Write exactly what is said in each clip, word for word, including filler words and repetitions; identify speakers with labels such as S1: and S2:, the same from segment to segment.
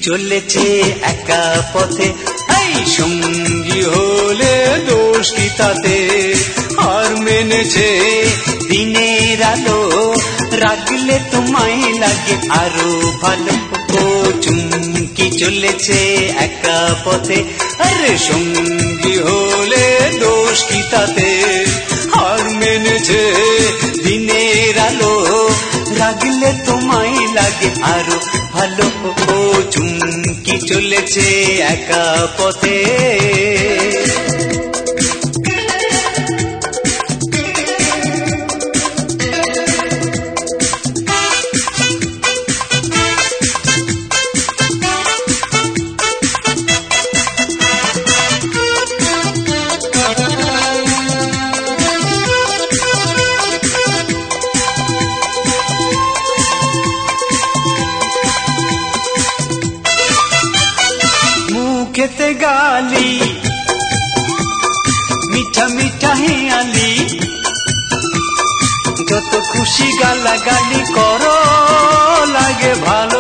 S1: চলেছে একা পথে, এই সঙ্গী হলে দোষ কি তাতে? আর মেনেছে দিনের আলো, রাখলে তোমায় লাগে আরো ভালো। ও চুমকি চলেছে একা পথে, আরে সঙ্গী হলে দোষ কি তাতে? আর মেনেছে দিনের আলো, রাখলে তোমায় লাগে আরো ভালো। ও চুমকি চলেছে একা পথে। মুখেতে গালি, মিঠা মিঠা হেয়ালি, যত খুশি গালাগালি করো লাগে ভালো।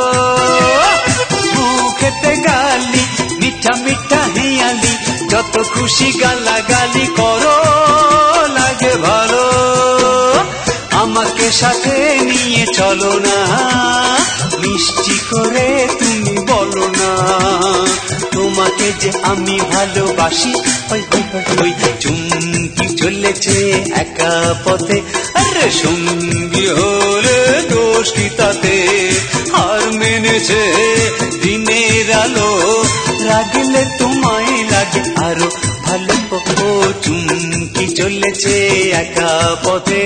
S1: মুখেতে গালি, মিঠা মিঠা হেয়ালি, যত খুশি গালাগালি করো লাগে ভালো। আমাকে সাথে নিয়ে চলো না, মিষ্টি করে তুমি বলো না, তোমাকে যে আমি ভালোবাসি। ওই ওই চুমকি চলেছে একা পথে, আরে সঙ্গী হলে দোষ কি তাতে? আর মেনেছে দিনের আলো, রাগলে তোমায় লাগে আরো ভালো। ও চুমকি চলেছে একা পথে।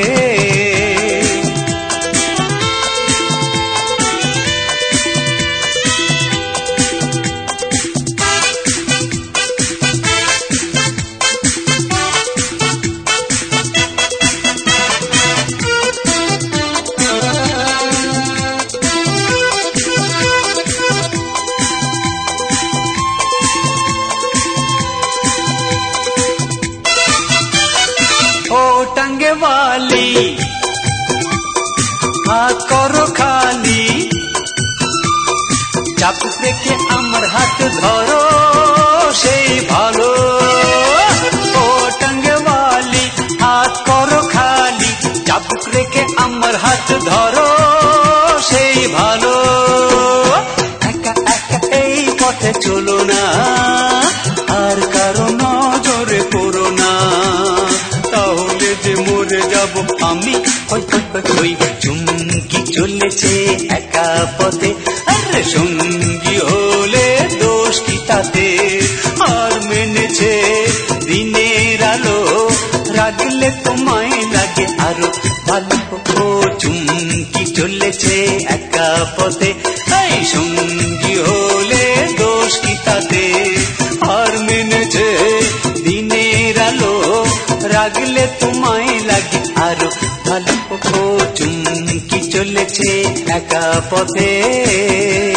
S1: ও টাঙ্গে वाली, হাত করো খালি, চাপুক রেখে আমার হাত ধরো সেই ভালো। ও টাঙ্গে वाली, হাত করো খালি, চাপুক রেখে আমার হাত ধরো সেই ভালো। একা একা এই পথে চলো না, আর কারো নজরে পড়ো না, তাহলে যে মরে যাব আমি। ওই ওই চুমকি চলেছে একা পথে, আরে সঙ্গী হলে দোষ কি তাতে? আর মেনেছে দিনের আলো, রাগলে তোমায় লাগে আরো ভালো। ও চুমকি চলেছে একা পথে, এই সঙ্গী হলে দোষ কি তাতে? আর মেনেছে দিনের আলো, রাগলে তোমায় লাগে আরো ভালো। ও চুমকি চলেছে একা পথে।